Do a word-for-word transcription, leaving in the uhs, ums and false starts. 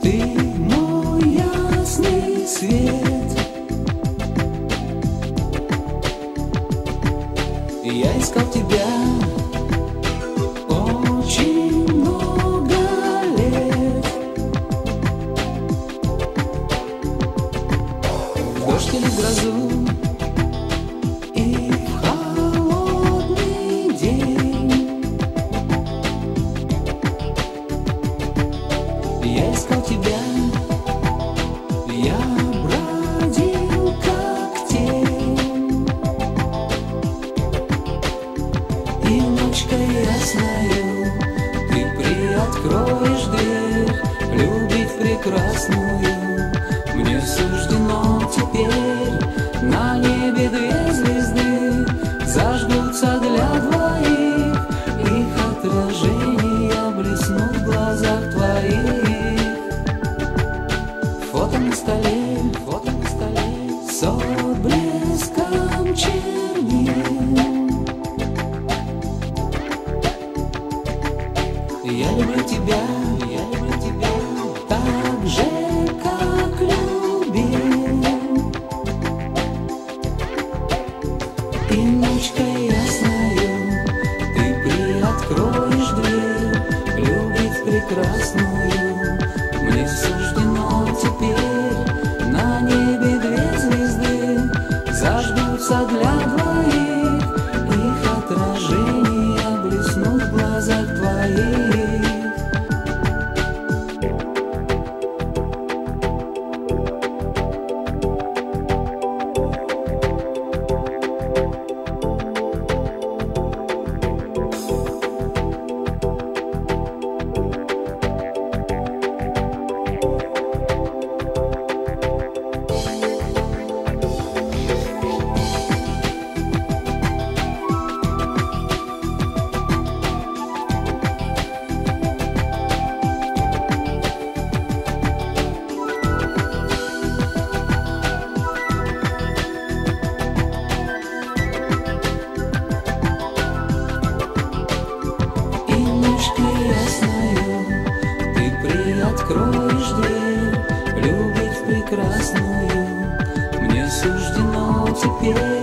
Ты мой ясный свет. Я искал тебя очень много лет. В дождь или грозу и в холодный день я искал тебя. Я бродил как тень, и ночкой ясною ты приоткроешь дверь. Любить прекрасную мне суждено теперь. На небе две звезды зажгутся для двоих, их отражения блеснут в глазах твоих. Фото на столе, фото на столе с отблеском чернил. Я люблю тебя, я люблю тебя так же, как любил. И ночкой ясною ты приоткроешь дверь. Любить прекрасную мне суждено теперь. На небе две звезды зажгутся для двоих, их отражения блеснут в глазах твоих. Откроешь дверь, любить прекрасную мне суждено теперь.